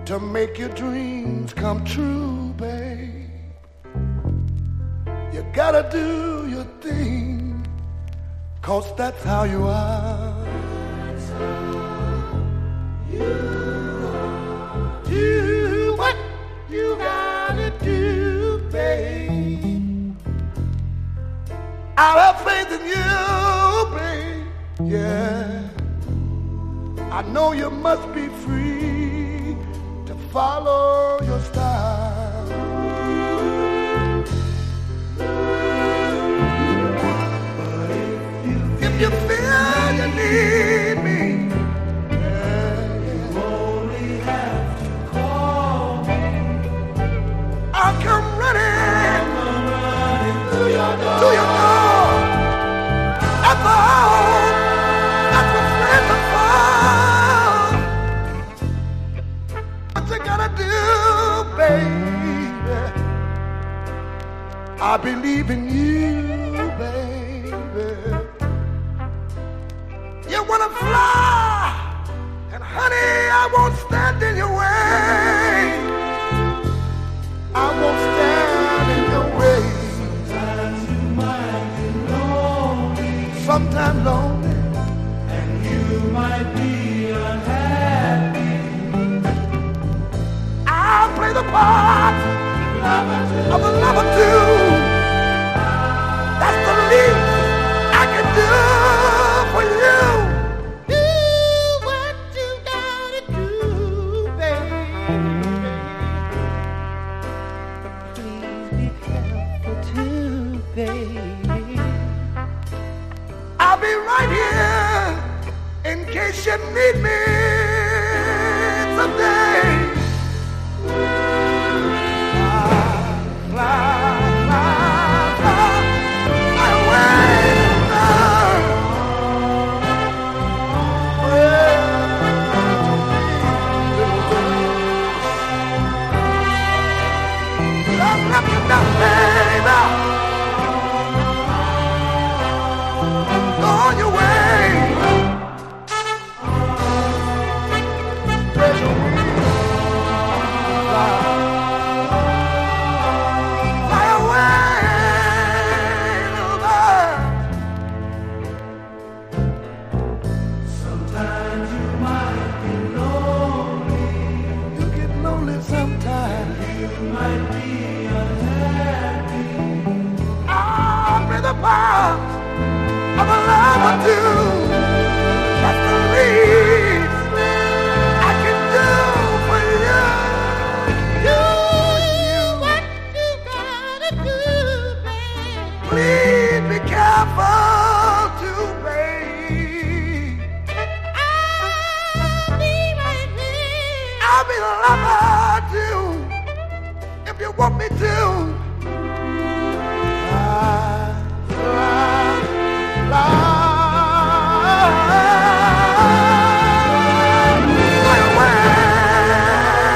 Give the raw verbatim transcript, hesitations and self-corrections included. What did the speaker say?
to make your dreams come true, babe. You gotta do your thing, 'cause that's how you are. That's how you are. Do what you gotta do, babe. I'll have faith in you, babe. Yeah, I know you must be free to follow your style. But if you, if you feel you need me, yeah, you only have to call me. I'll come running, I'll come running through your door, through your door. At the home, that's what friends are for. What you gotta do, baby? I believe in you, baby. You wanna fly, and honey, I won't stand in your way. I won't stand in your way. Sometimes you might be lonely, sometimes lonely, and you might be unhappy. I'll play the part of a lover too. That's the least I can do for you. Do what you gotta do, baby. But please be careful too, baby. I'll be right here in case you need me someday. Of a lover too. That's the least I can do for you. Do what you gotta do, babe. Please be careful too, babe. I'll be right here. I'll be the lover too, if you want me to.